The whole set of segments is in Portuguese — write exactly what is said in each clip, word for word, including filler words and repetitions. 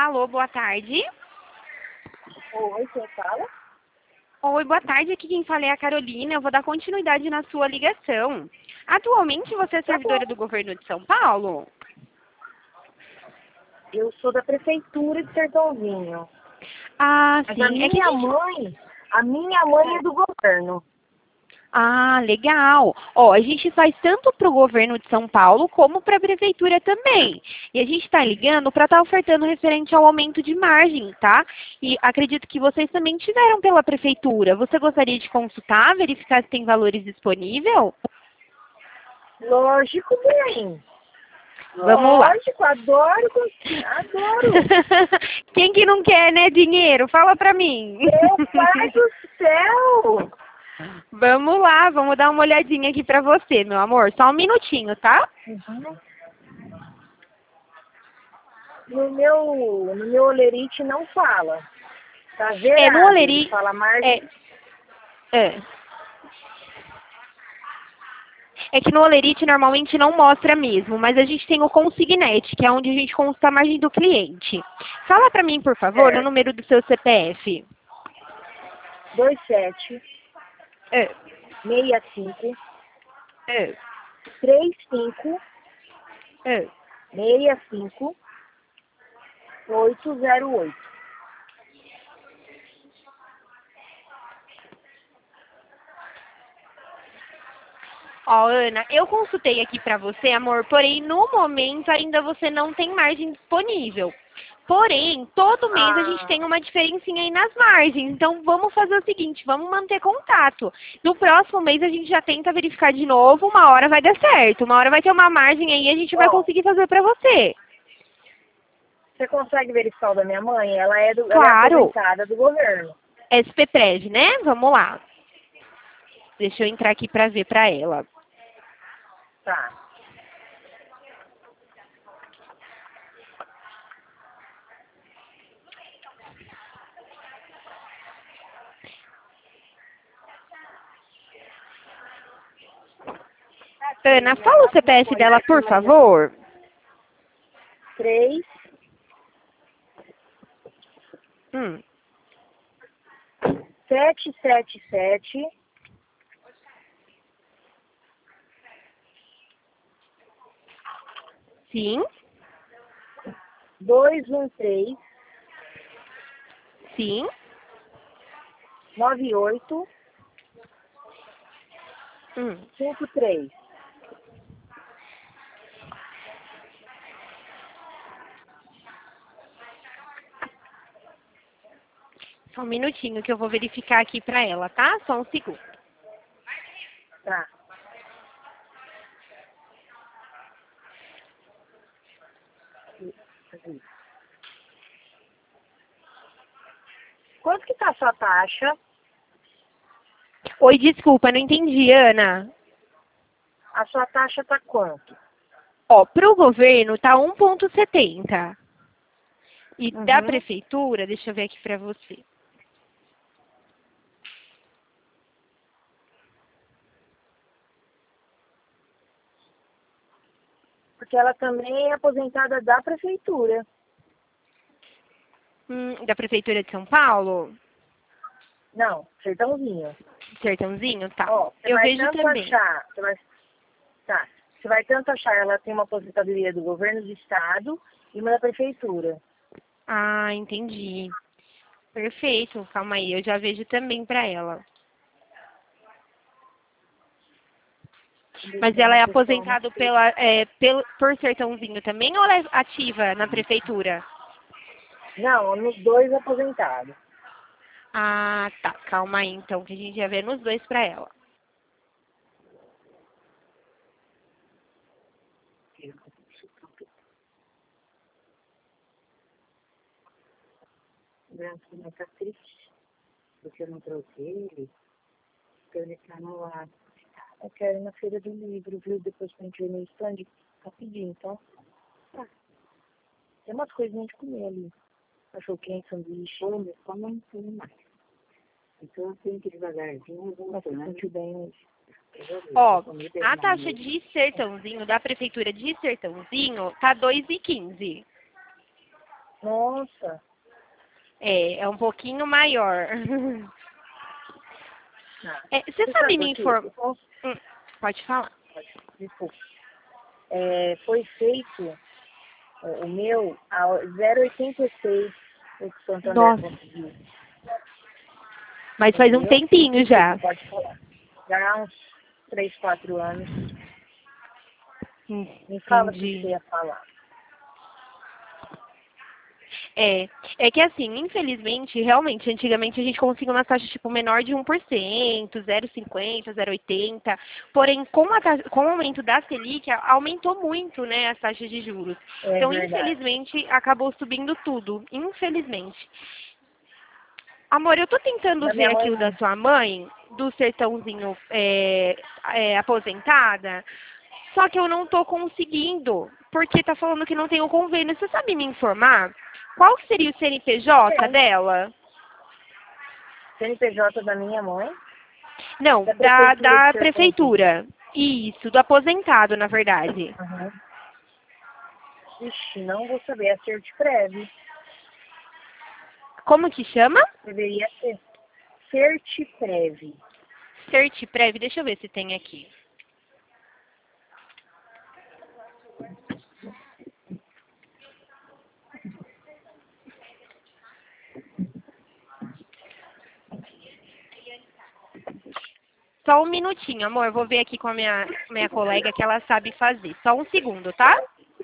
Alô, boa tarde. Oi, quem fala? Oi, boa tarde. Aqui quem fala é a Carolina. Eu vou dar continuidade na sua ligação. Atualmente você é Tá servidora bom. do governo de São Paulo? Eu sou da prefeitura de Sertãozinho. Ah, Mas a sim. É que a minha gente... mãe, a minha mãe é do governo. Ah, legal. Ó, a gente faz tanto para o governo de São Paulo como para a prefeitura também. E a gente está ligando para estar ofertando referente ao aumento de margem, tá? E acredito que vocês também tiveram pela prefeitura. Você gostaria de consultar, verificar se tem valores disponíveis? Lógico, bem. Vamos lá. Lógico, adoro, adoro. Quem que não quer, né, dinheiro? Fala pra mim. Meu pai do céu! Vamos lá, vamos dar uma olhadinha aqui pra você, meu amor. Só um minutinho, tá? Uhum. No meu, no meu olerite não fala. Tá É, no zerado. Ele Oleri... fala margem. É, é. É que no Olerite normalmente não mostra mesmo, mas a gente tem o Consignet, que é onde a gente consta a margem do cliente. Fala pra mim, por favor, o É, número do seu C P F. dois sete É, seis cinco é, três cinco é. seis cinco oito zero oito. Ó, Ana, eu consultei aqui pra você, amor, porém no momento ainda você não tem margem disponível. Porém, todo mês a gente Ah, tem uma diferencinha aí nas margens. Então vamos fazer o seguinte, vamos manter contato. No próximo mês a gente já tenta verificar de novo, uma hora vai dar certo. Uma hora vai ter uma margem aí e a gente vai ó, conseguir fazer pra você. você consegue verificar o da minha mãe? Ela é, do, ela é Claro, aposentada do governo. S P Prev, né? Vamos lá. Deixa eu entrar aqui pra ver pra ela. Tá. Ana, fala o C P F dela, por favor. Três, Hum, sete, sete, sete, sim, dois, um, três, sim. nove, oito, Hum. cinco, três. Só um minutinho que eu vou verificar aqui pra ela, tá? Só um segundo. Tá. Quanto que tá a sua taxa? Oi, desculpa, não entendi, Ana. A sua taxa tá quanto? Ó, pro governo tá um ponto setenta. E da Uhum. prefeitura, deixa eu ver aqui pra você. Porque ela também é aposentada da prefeitura. Hum, da prefeitura de São Paulo? Não, Sertãozinho. Sertãozinho? Tá. Ó, você Eu vai vejo tanto também. achar, você vai, tá, você vai tanto achar, ela tem uma aposentadoria do governo do estado e uma da prefeitura. Ah, entendi. Perfeito. Calma aí, eu já vejo também pra ela. Mas Deixa ela uma é pessoa aposentada pela, é, pelo, por Sertãozinho também ou ela é ativa na prefeitura? Não, nos dois aposentados. Ah, tá. Calma aí, então, que a gente já vê nos dois pra ela. Gracinha tá triste, porque eu não trouxe ele, porque ele tá no ar. Eu quero ir na feira do livro, viu? Depois que a gente ver no stand, rapidinho, tá? Tá. Tem umas coisinhas de comer ali. Cachorro quente, sanduíche. Ô, meu, só não tem mais. Então eu tenho que ir devagarzinho, eu vou Mas você sentiu bem hoje. Ó, a taxa de Sertãozinho, da prefeitura de Sertãozinho, tá dois e quinze. Nossa. É, é um pouquinho maior. Tá. É, você sabe me informar? Então, Hum, pode falar. desculpa. É, foi feito é, o meu a zero oitenta e seis o que o Santander Nossa, conseguiu. mas faz um Entendeu? tempinho já. Você pode falar. Já há uns três, quatro anos. Hum, Me fala o que você Entendi. ia falar. É, é que assim, infelizmente, realmente, antigamente a gente conseguia uma taxa tipo menor de um por cento, zero vírgula cinquenta, zero vírgula oitenta, porém com, a taxa- com o aumento da Selic a- aumentou muito, né, as taxas de juros. É Então, verdade. infelizmente, acabou subindo tudo, infelizmente. Amor, eu tô tentando Da ver minha aqui o da mãe, sua mãe, do sertãozinho é, é, aposentada, só que eu não tô conseguindo, porque tá falando que não tem o convênio. Você sabe me informar? Qual que seria o C N P J tem. dela? C N P J da minha mãe, Não, da da, Prefeitura de da Sertãozinho. prefeitura. Isso, do aposentado, na verdade. Uhum. Ixi, não vou saber. É Certprev. Como que chama? Deveria ser Certprev. Certprev, deixa eu ver se tem aqui. Só um minutinho, amor. Vou ver aqui com a minha, minha colega que ela sabe fazer. Só um segundo, tá?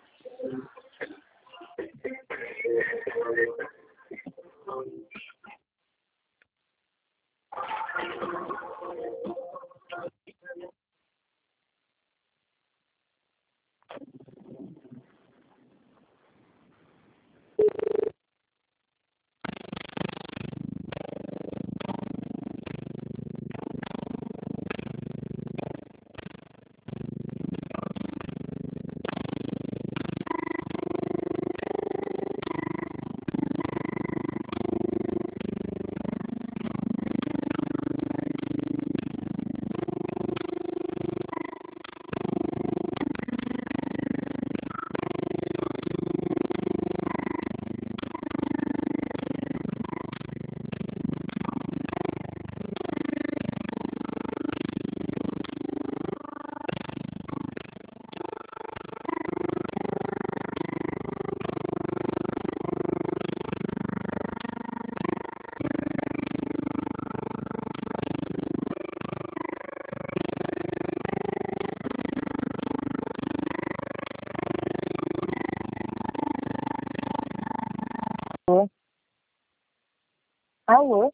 Alô?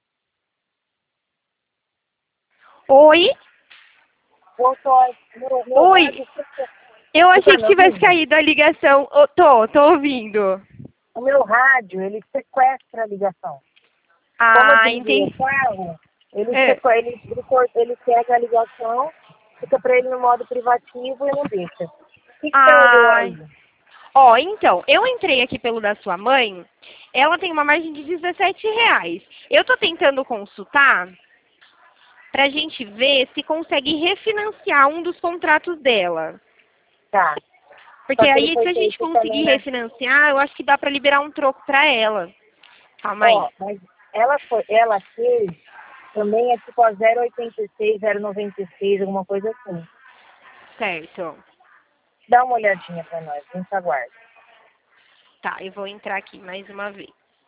Oi? Voltou. Meu, meu Oi? rádio. Você Eu você tá achei que me tivesse ouvindo? caído a ligação. Ô, tô, tô ouvindo. O meu rádio, ele sequestra a ligação. Como eu Ah, desliguei o entendi. carro, ele, É. sequ... ele, ele, cor- ele pega a ligação, fica pra ele no modo privativo e não deixa. O que, que você olhou Ai. aí? Ó, então, eu entrei aqui pelo da sua mãe. Ela tem uma margem de dezessete reais. Eu tô tentando consultar pra gente ver se consegue refinanciar um dos contratos dela. Tá. Porque Só que ele aí, foi se a gente feito também conseguir na. refinanciar, eu acho que dá pra liberar um troco pra ela. Calma aí. Ó, mas ela foi, ela fez também é tipo a zero oitenta e seis, zero noventa e seis, alguma coisa assim. Certo. Dá uma olhadinha pra nós, a gente aguarda. Tá, eu vou entrar aqui mais uma vez.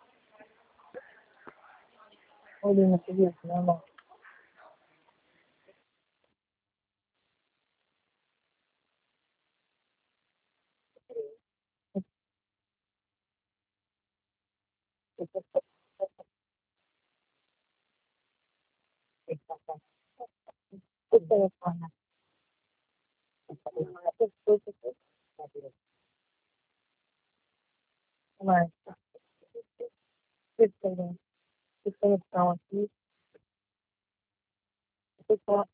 Olhinho, você viu? Não, não. O telefone. Mas, esse telefone aqui, esse telefone.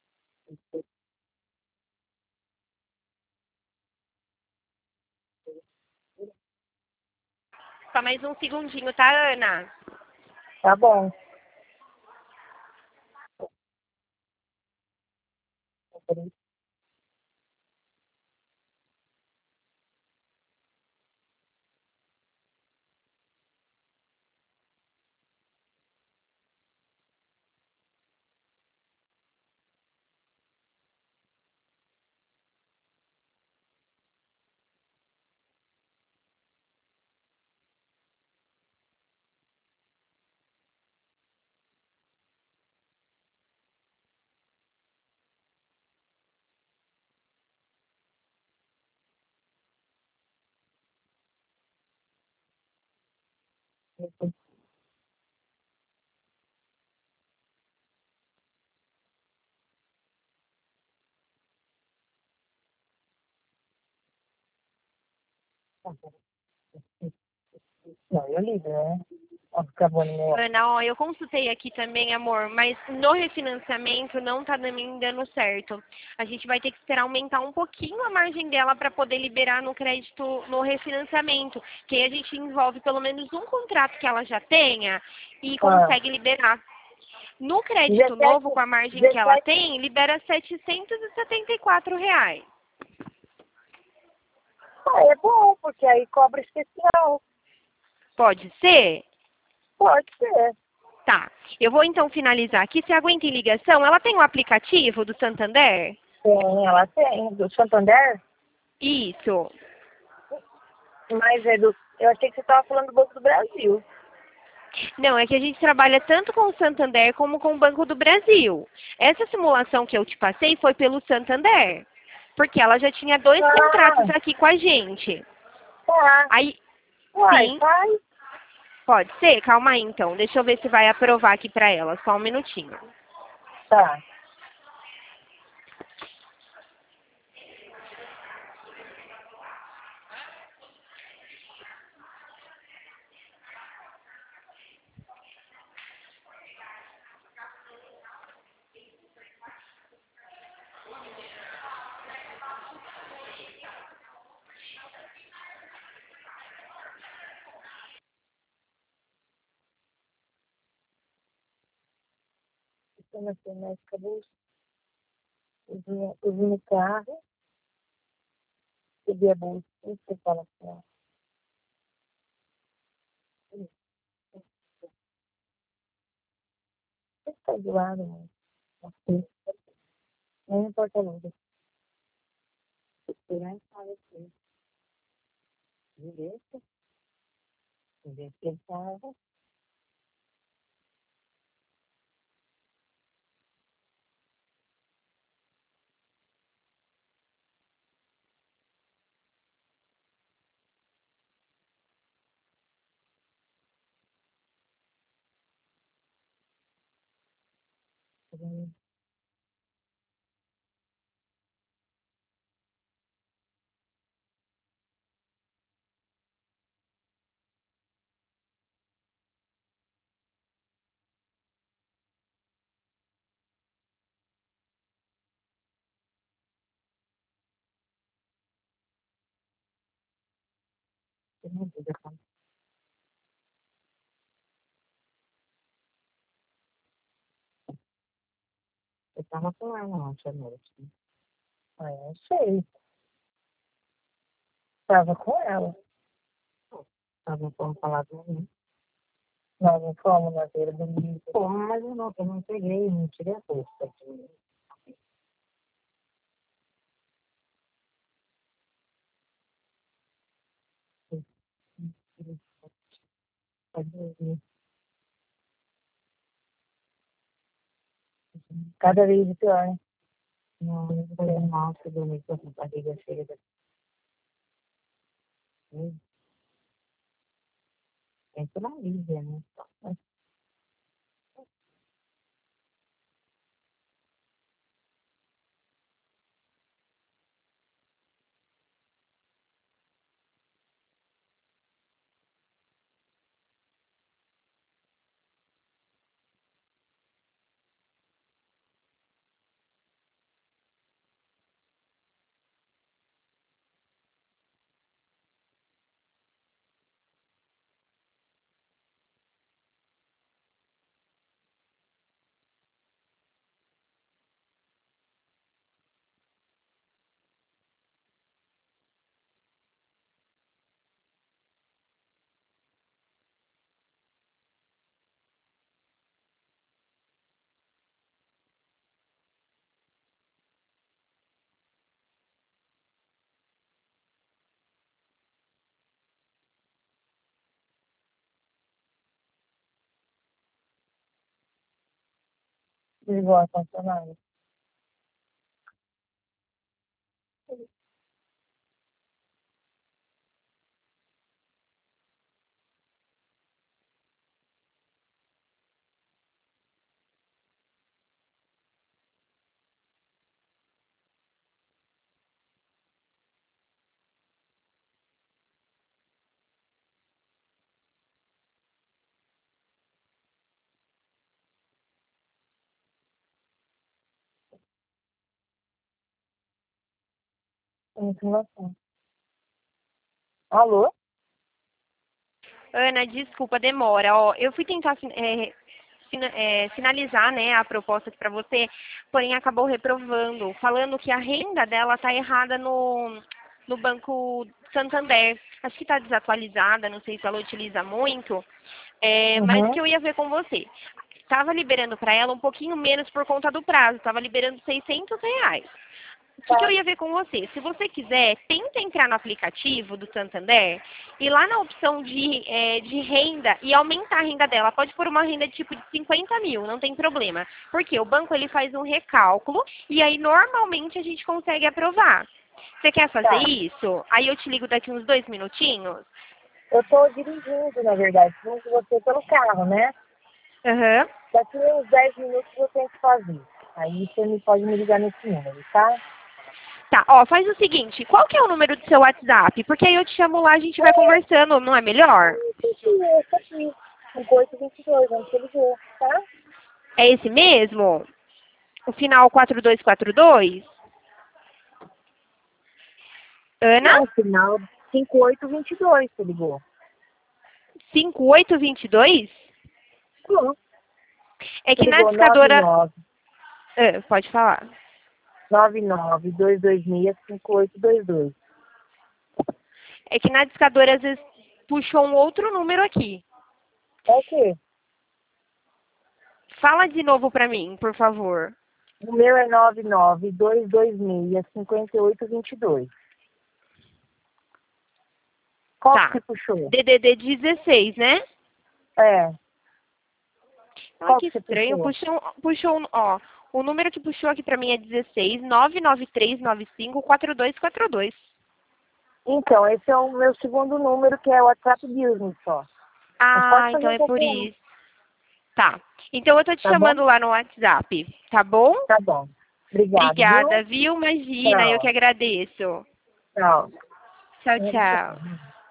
Só mais um segundinho, tá, Ana? Tá bom. Não, eu ligo, né? Ó, ficar bom no meu. Ana, ó, eu consultei aqui também, amor, mas no refinanciamento não tá me dando certo. A gente vai ter que esperar aumentar um pouquinho a margem dela para poder liberar no crédito no refinanciamento, que aí a gente envolve pelo menos um contrato que ela já tenha e Ah, consegue liberar. No crédito novo, dezessete, com a margem que ela dezessete, tem, libera setecentos e setenta e quatro reais. ah, é bom, porque aí cobra especial. Pode ser? Pode ser. Tá. Eu vou então finalizar aqui. Se aguenta em ligação, ela tem um aplicativo do Santander? Tem, ela tem. Do Santander? Isso. Mas é do. Eu achei que você estava falando do Banco do Brasil. Não, é que a gente trabalha tanto com o Santander como com o Banco do Brasil. Essa simulação que eu te passei foi pelo Santander, porque ela já tinha dois contratos Ah, aqui com a gente. tá. Aí, Uai, sim, faz. pode ser? Calma aí então. Deixa eu ver se vai aprovar aqui para ela. Só um minutinho. Tá. Sistema mais acabou. Usando o carro, peguei a bolsa. Você fala assim, ó. Você está do lado, mano. Assim, nem importa nada. Esperar e fala assim. Direito, direito que ele tava. Eu tava com ela ontem à noite. Ah, eu não sei. Tava com ela. Tava com falar do mim. Nós não fomos na beira do rio. Fomos, mas eu não, eu não peguei, não tirei a bolsa. Cada vez pior, né? Não, eu tô mal, se dormir com a barriga cheia da comida. Tem que nariz, né? Desligou a funcionária. Informação. Alô? Ana, desculpa, demora. Ó, eu fui tentar é, fina- é, finalizar, né, a proposta para você, porém acabou reprovando, falando que a renda dela está errada no, no Banco Santander. Acho que está desatualizada, não sei se ela utiliza muito, é, mas o Uhum. que eu ia ver com você? Estava liberando para ela um pouquinho menos por conta do prazo, estava liberando seiscentos reais. O que, que eu Tá. ia ver com você? Se você quiser, tenta entrar no aplicativo do Santander e lá na opção de, eh, de renda e aumentar a renda dela. Pode pôr uma renda de tipo de cinquenta mil, não tem problema. Porque o banco ele faz um recálculo e aí normalmente a gente consegue aprovar. Você quer fazer Tá. isso? Aí eu te ligo daqui uns dois minutinhos? Eu tô dirigindo, na verdade, junto com você pelo carro, né? Aham. Daqui uns dez minutos eu tenho que fazer. Aí você me pode me ligar nesse número, tá? Tá, ó, faz o seguinte, qual que é o número do seu WhatsApp? Porque aí eu te chamo lá, a gente vai conversando, não é melhor? Esse aqui, cinco oito dois dois, onde você ligou, tá? É esse mesmo? O final quatro dois quatro dois? Ana? Não, final cinco oito dois dois, você ligou. cinco oito dois dois? Não, É você que na ligou nove discadora... nove Ah, pode falar. nove nove dois dois seis cinco oito dois dois. É que na discadora às vezes puxou um outro número aqui. É o quê? Fala de novo pra mim, por favor. O meu é nove nove dois dois seis cinco oito dois dois. Qual que Tá. você puxou? D D D dezesseis, né? É. Ah, Qual que que você estranho. puxou? Puxou, puxou, um- ó. O número que puxou aqui pra mim é dezesseis nove nove três nove cinco quatro dois quatro dois. Então, esse é o meu segundo número, que é o WhatsApp Business só. Mas Ah, pode então fazer é por qualquer um, isso. Tá. Então eu tô te tá bom? chamando lá no WhatsApp, tá bom? Tá bom. Obrigada, viu? Obrigada, viu? Imagina, eu que Tchau. agradeço. Tchau. Tchau, tchau.